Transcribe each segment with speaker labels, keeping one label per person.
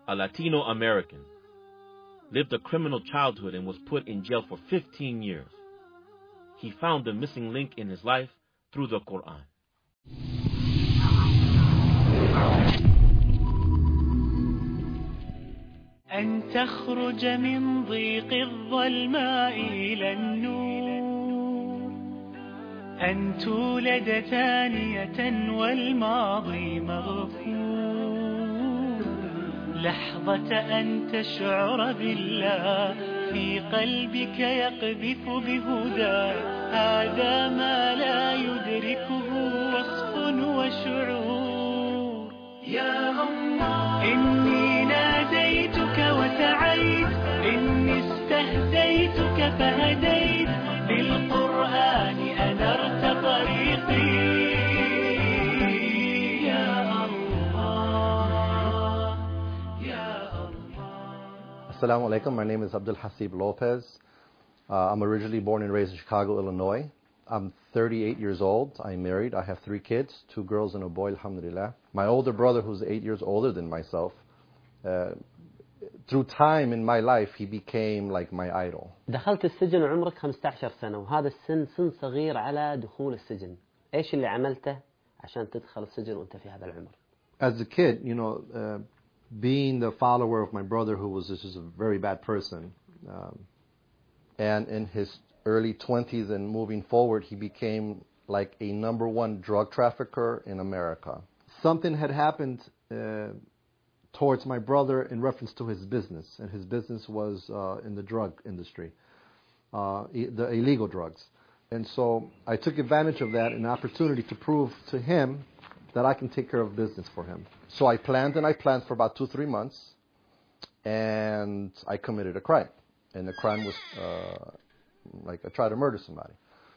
Speaker 1: a Latino American, lived a criminal childhood and was put in jail for 15 years. He found the missing link in his life through the Quran.
Speaker 2: أن تخرج من ضيق الظلماء إلى النور، أن تولد ثانية والماضي مغفور، لحظة أن تشعر بالله في قلبك يقذف بهدى، هذا ما لا يدركه وصف وشعور. يا الله إني ناديتك وسعيت، إني استهديتك فهديت، بالقرآن أنرت طريقي. يا الله يا الله.
Speaker 3: Assalamu alaikum. My name is Abdul Hasib Lopez. I'm originally born and raised in Chicago, Illinois. I'm 38 years old. I'm married. I have 3 kids, 2 girls and a boy, alhamdulillah. My older brother, who's 8 years older than myself, through time in my life, he became like my idol.
Speaker 4: دخلت السجن وعمرك 15 سنة، وهذا السن سن صغير على دخول السجن. إيش اللي عملته عشان تدخل السجن وأنت في هذا العمر؟
Speaker 3: As a kid, being the follower of my brother, who was just a very bad person, and in his early 20s and moving forward, he became like a #1 drug trafficker in America. Something had happened towards my brother in reference to his business, and his business was in the drug industry, the illegal drugs. And so I took advantage of that, an opportunity to prove to him that I can take care of business for him. So I planned for about 2-3 months, and I committed a crime. And the crime was I tried to murder somebody.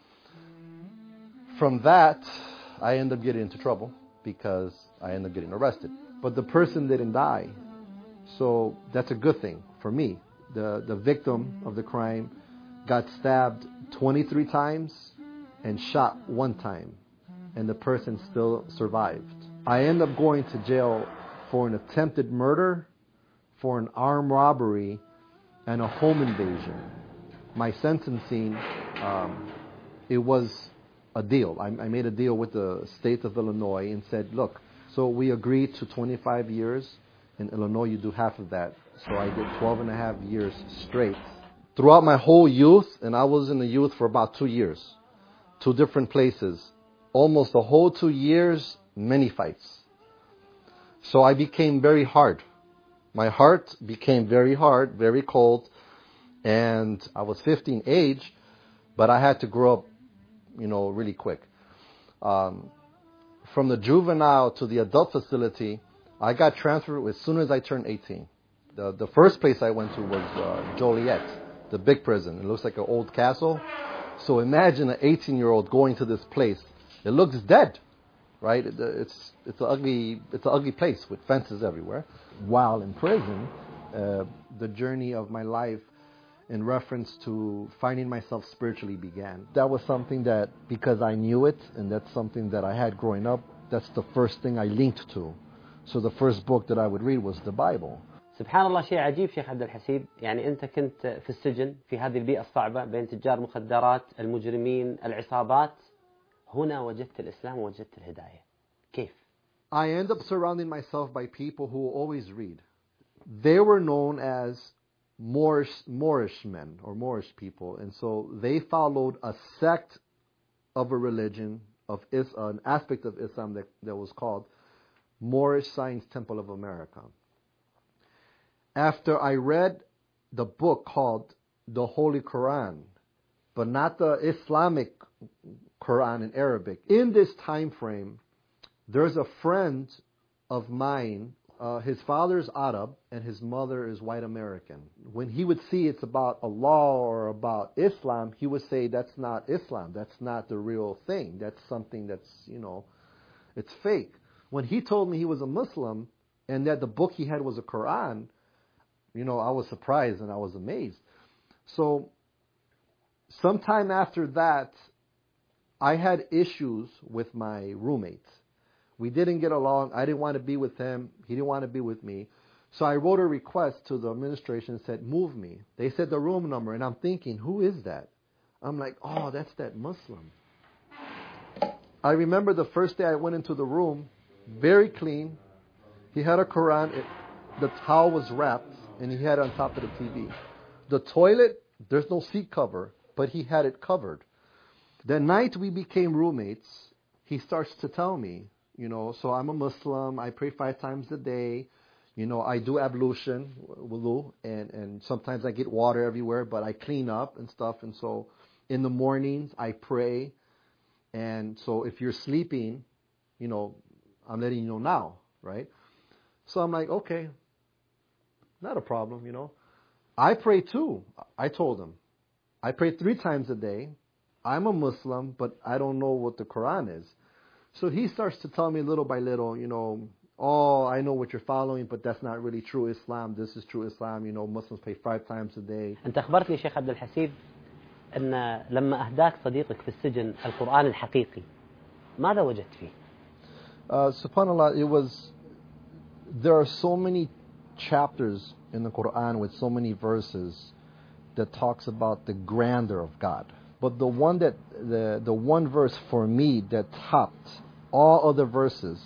Speaker 3: From that, I ended up getting into trouble because I ended up getting arrested. But the person didn't die, so that's a good thing for me. The victim of the crime got stabbed 23 times and shot 1 time, and the person still survived. I ended up going to jail for an attempted murder, for an armed robbery, and a home invasion. My sentencing, it was a deal. I made a deal with the state of Illinois and said, look, so we agreed to 25 years. In Illinois, you do half of that. So I did 12 and a half years straight. Throughout my whole youth, and I was in the youth for about 2 years, 2 different places, almost the whole 2 years, many fights. So I became very hard. My heart became very hard, very cold, and I was 15 age, but I had to grow up, really quick. From the juvenile to the adult facility, I got transferred as soon as I turned 18. The first place I went to was Joliet, the big prison. It looks like an old castle. So imagine an 18-year-old going to this place. It looks dead, right? It's an ugly place with fences everywhere. While in prison, the journey of my life in reference to finding myself spiritually began. That was something that, because I knew it, and that's something that I had growing up, that's the first thing I linked to. So the first book that I would read was the Bible.
Speaker 4: سبحان الله، شيء عجيب شيخ عبد الحسيب. يعني أنت كنت في السجن في هذه البيئة الصعبة بين تجار مخدرات، المجرمين، العصابات. هنا وجدت الإسلام ووجدت الهداية. كيف؟
Speaker 3: I end up surrounding myself by people who always read. They were known as Moorish men or Moorish people, and so they followed a sect of a religion of an aspect of Islam that was called Moorish Science Temple of America. After I read the book called the Holy Quran, but not the Islamic Quran in Arabic, in this time frame, there's a friend of mine. His father is Arab and his mother is white American. When he would see it's about Allah or about Islam, he would say, that's not Islam. That's not the real thing. That's something that's, it's fake. When he told me he was a Muslim and that the book he had was a Quran, I was surprised and I was amazed. So sometime after that, I had issues with my roommate. We didn't get along. I didn't want to be with him. He didn't want to be with me. So I wrote a request to the administration and said, move me. They said the room number, and I'm thinking, who is that? I'm like, oh, that's that Muslim. I remember the first day I went into the room, very clean. He had a Quran. The towel was wrapped, and he had it on top of the TV. The toilet, there's no seat cover, but he had it covered. The night we became roommates, he starts to tell me, so I'm a Muslim. I pray 5 times a day. I do ablution, wudu, and sometimes I get water everywhere, but I clean up and stuff. And so in the mornings, I pray. And so if you're sleeping, I'm letting you know now, right? So I'm like, okay, not a problem, I pray too, I told him. I pray 3 times a day. I'm a Muslim, but I don't know what the Quran is. So he starts to tell me little by little, oh, I know what you're following, but that's not really true Islam. This is true Islam. Muslims pray 5 times a day.
Speaker 4: أنت أخبرتني شيخ عبد الحسيب أن لما أهداك صديقك في السجن القرآن الحقيقي ماذا وجدت فيه؟
Speaker 3: SubhanAllah, there are so many chapters in the Quran with so many verses that talks about the grandeur of God. But the one verse for me that topped all other verses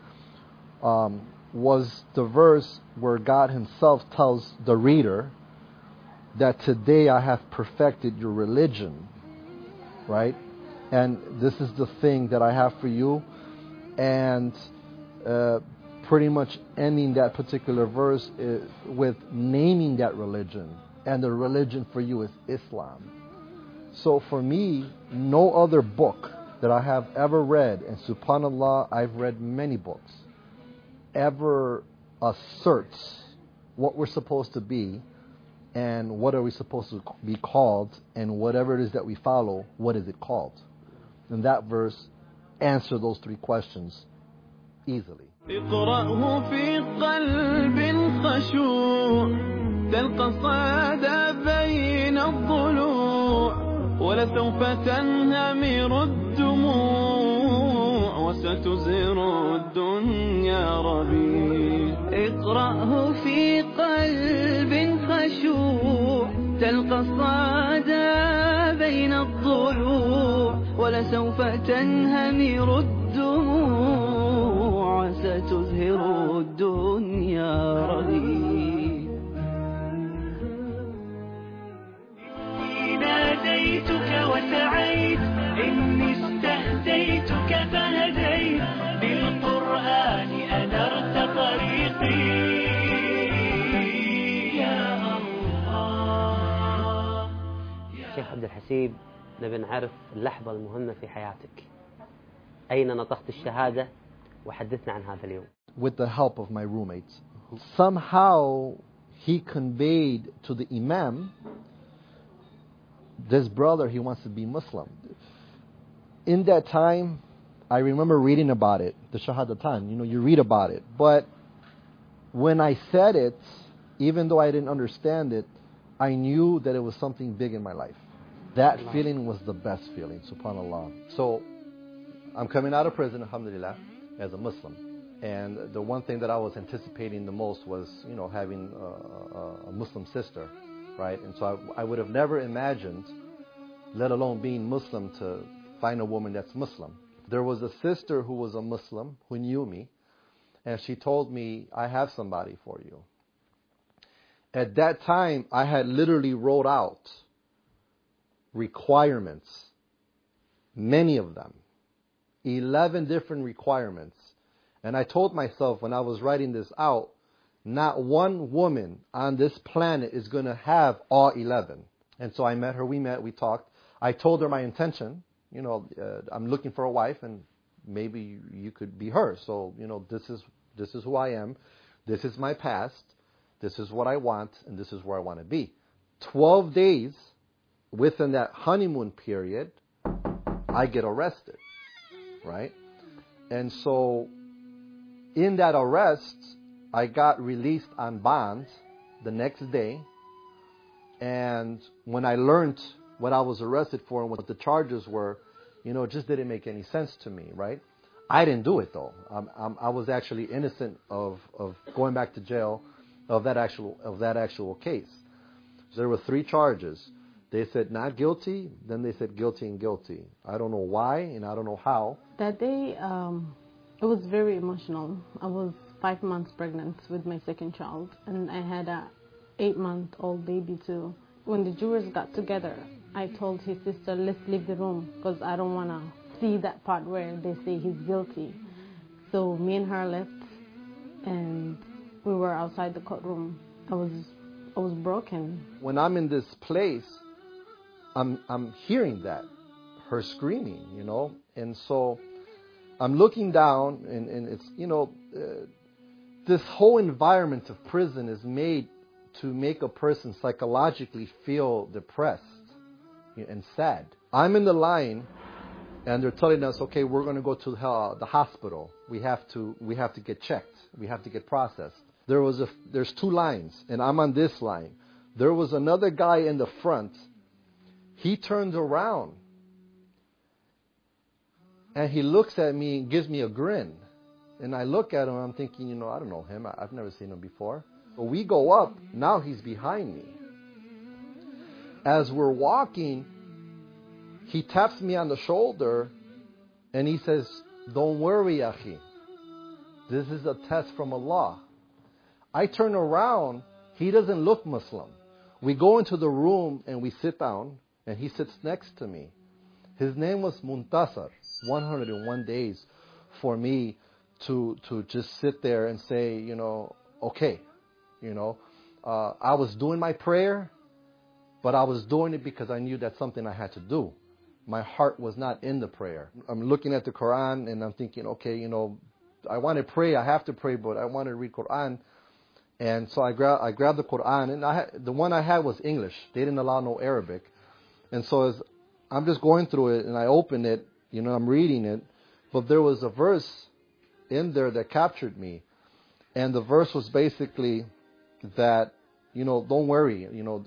Speaker 3: was the verse where God Himself tells the reader that today I have perfected your religion, right? And this is the thing that I have for you. And pretty much ending that particular verse with naming that religion. And the religion for you is Islam. So for me, no other book that I have ever read, and subhanAllah, I've read many books, ever asserts what we're supposed to be and what are we supposed to be called, and whatever it is that we follow, what is it called? And that verse answers those 3 questions easily.
Speaker 2: اقرأه في قلب خشوع تلقى الصعد بين الضلوع ولسوف تنهمر الدموع وستزهر الدنيا ربيع اقرأه في قلب خشوع تلقى الصعد بين الضلوع ولسوف تنهمر الدموع ستزهر الدنيا ربيع إني ناديتك وسعيت إني استهديتك فهديت بالقرآن أنرت طريقي يا الله.
Speaker 4: شيخ عبد الحسيب، نبي نعرف اللحظة المهمة في حياتك. أين نطقت الشهادة؟ وحدثنا عن هذا اليوم.
Speaker 3: With the help of my roommates. Somehow he conveyed to the Imam, this brother, he wants to be Muslim. In that time, I remember reading about it, the Shahadatan, you read about it. But when I said it, even though I didn't understand it, I knew that it was something big in my life. That feeling was the best feeling, subhanAllah. So, I'm coming out of prison, alhamdulillah, as a Muslim. And the one thing that I was anticipating the most was, having a Muslim sister, right? And so I would have never imagined, let alone being Muslim, to find a woman that's Muslim. There was a sister who was a Muslim who knew me, and she told me, I have somebody for you. At that time, I had literally wrote out requirements, many of them, 11 different requirements. And I told myself when I was writing this out, not one woman on this planet is going to have all 11. And so I met her, we talked. I told her my intention, I'm looking for a wife and maybe you could be her. So, this is who I am. This is my past. This is what I want, and this is where I want to be. 12 days within that honeymoon period, I get arrested, right? And so in that arrest, I got released on bond the next day. And when I learned what I was arrested for and what the charges were, it just didn't make any sense to me, right? I didn't do it, though. I was actually innocent of going back to jail of that actual case. So there were 3 charges. They said not guilty, then they said guilty and guilty. I don't know why and I don't know how.
Speaker 5: That day, it was very emotional. I was 5 months pregnant with my second child, and I had a 8-month-old baby too. When the jurors got together, I told his sister, let's leave the room because I don't want to see that part where they say he's guilty. So me and her left, and we were outside the courtroom. I was broken.
Speaker 3: When I'm in this place, I'm hearing that, her screaming, you know, and so I'm looking down, and it's, you know, this whole environment of prison is made to make a person psychologically feel depressed and sad. I'm in the line, and they're telling us, okay, we're going to go to the hospital. We have to get checked. We have to get processed. There's 2 lines, and I'm on this line. There was another guy in the front. He turns around, and he looks at me and gives me a grin. And I look at him, and I'm thinking, you know, I don't know him. I've never seen him before. But we go up. Now he's behind me. As we're walking, he taps me on the shoulder, and he says, don't worry, Akhi. This is a test from Allah. I turn around. He doesn't look Muslim. We go into the room, and we sit down, and he sits next to me. His name was Muntasar. 101 days for me to just sit there and say, you know, okay, you know, I was doing my prayer, but I was doing it because I knew that's something I had to do. My heart was not in the prayer. I'm looking at the Quran and I'm thinking, okay, you know, I want to pray, I have to pray, but I want to read Quran. And so I grabbed the Quran, and the one I had was English. They didn't allow no Arabic. And so as I'm just going through it, and I open it, you know, I'm reading it, but there was a verse in there that captured me. And the verse was basically that, you know, don't worry, you know,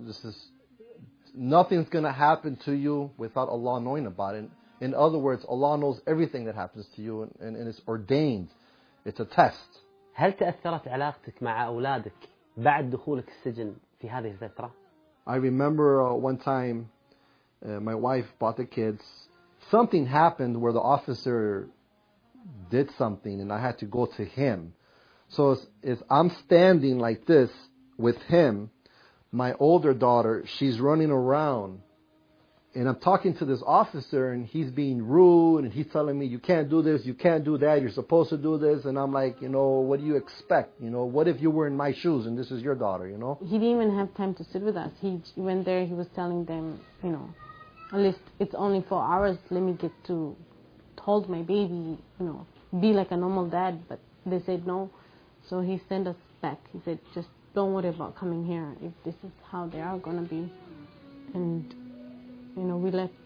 Speaker 3: nothing's going to happen to you without Allah knowing about it. In other words, Allah knows everything that happens to you, and it's ordained. It's a test.
Speaker 4: هل تأثرت علاقتك مع أولادك بعد دخولك السجن في هذه الفترة؟
Speaker 3: I remember one time my wife brought the kids. Something happened where the officer did something and I had to go to him. So as I'm standing like this with him, my older daughter, she's running around. And I'm talking to this officer, and he's being rude, and he's telling me, you can't do this, you can't do that, you're supposed to do this. And I'm like, you know, what do you expect? You know, what if you were in my shoes and this is your daughter, you know?
Speaker 5: He didn't even have time to sit with us. He went there, he was telling them, you know, at least it's only 4 hours, let me get to hold my baby, you know, be like a normal dad. But they said no. So he sent us back. He said, just don't worry about coming here if this is how they are going to be. And you know, we left.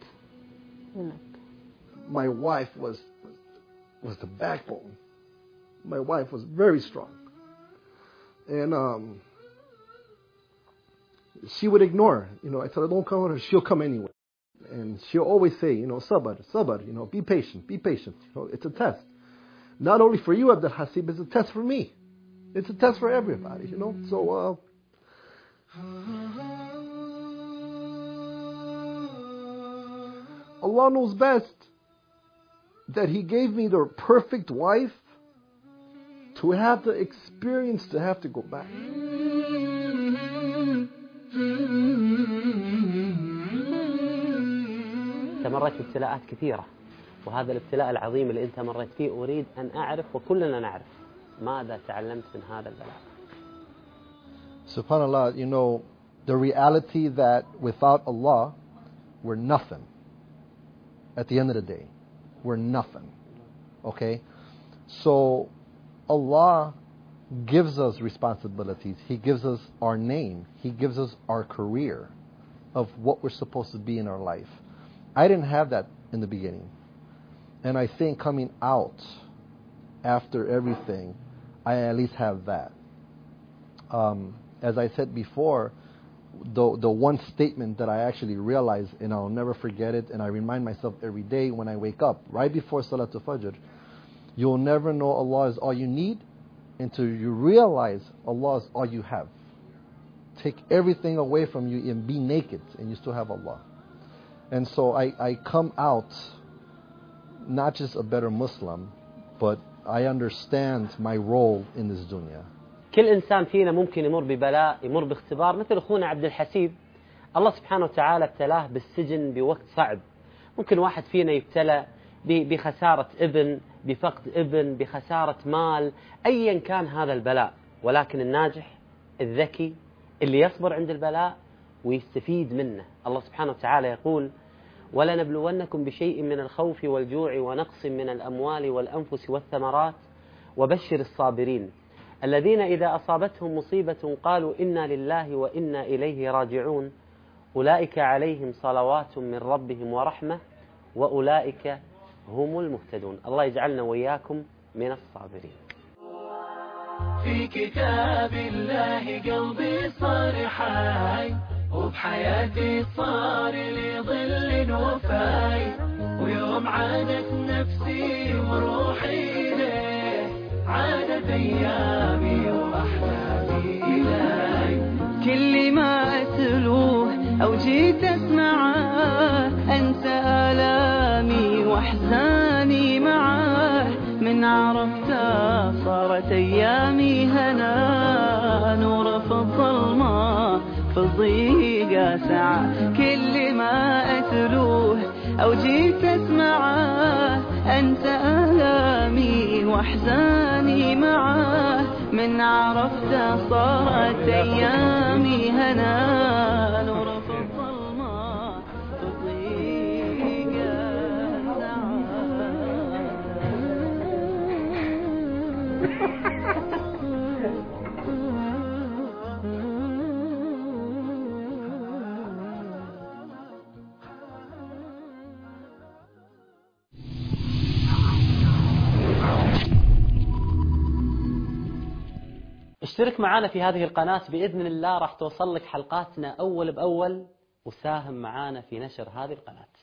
Speaker 3: My wife was the backbone. My wife was very strong. And she would ignore. You know, I told her, don't come with her. She'll come anyway. And she'll always say, you know, sabr, you know, be patient. You know, it's a test. Not only for you, Abdul Hasib, it's a test for me. It's a test for everybody, you know. So, Allah knows best that He gave me the perfect wife to have the experience to have to go back.
Speaker 4: مريت بابتلاءات كثيرة، وهذا الابتلاء العظيم اللي أنت مريت فيه أريد أن أعرف وكلنا نعرف ماذا تعلمت من هذا البلاء.
Speaker 3: SubhanAllah, you know, the reality that without Allah, we're nothing. At the end of the day, we're nothing. Okay? So, Allah gives us responsibilities. He gives us our name. He gives us our career of what we're supposed to be in our life. I didn't have that in the beginning. And I think coming out after everything, I at least have that. As I said before, the one statement that I actually realized, and I'll never forget it, and I remind myself every day when I wake up, right before Salatul Fajr, you'll never know Allah is all you need until you realize Allah is all you have. Take everything away from you and be naked, and you still have Allah. And so I come out not just a better Muslim, but I understand my role in this dunya.
Speaker 4: كل إنسان فينا ممكن يمر ببلاء، يمر باختبار، مثل أخونا عبد الحسيب. الله سبحانه وتعالى ابتلاه بالسجن بوقت صعب. ممكن واحد فينا يبتلى بخسارة ابن، بفقد ابن، بخسارة مال، أيا كان هذا البلاء. ولكن الناجح الذكي اللي يصبر عند البلاء ويستفيد منه. الله سبحانه وتعالى يقول: ولنبلونكم بشيء من الخوف والجوع ونقص من الأموال والأنفس والثمرات وبشر الصابرين الذين إذا أصابتهم مصيبة قالوا إنا لله وإنا إليه راجعون أولئك عليهم صلوات من ربهم ورحمة وأولئك هم المهتدون. الله يجعلنا وإياكم من الصابرين.
Speaker 2: في كتاب الله قلبي صار حي، وبحياتي صار لي ظل وفاي، ويوم عادت نفسي وروحي إليه عادت أيامي وأحلامي إلي. كل ما أتلوه أو جيت أسمعه أنسى آلامي وأحزاني معاه، من عرفته صارت أيامي هنا، نور في الظلمة في الضيقة ساعة. كل ما أتلوه أو جيت أسمعه أنسى آلامي وأحزاني معاه، من عرفته صارت أيامي هنا، نور في الظلمة في الضيقة
Speaker 4: اشترك معنا في هذه القناة بإذن الله، راح توصل لك حلقاتنا أول بأول، وساهم معنا في نشر هذه القناة.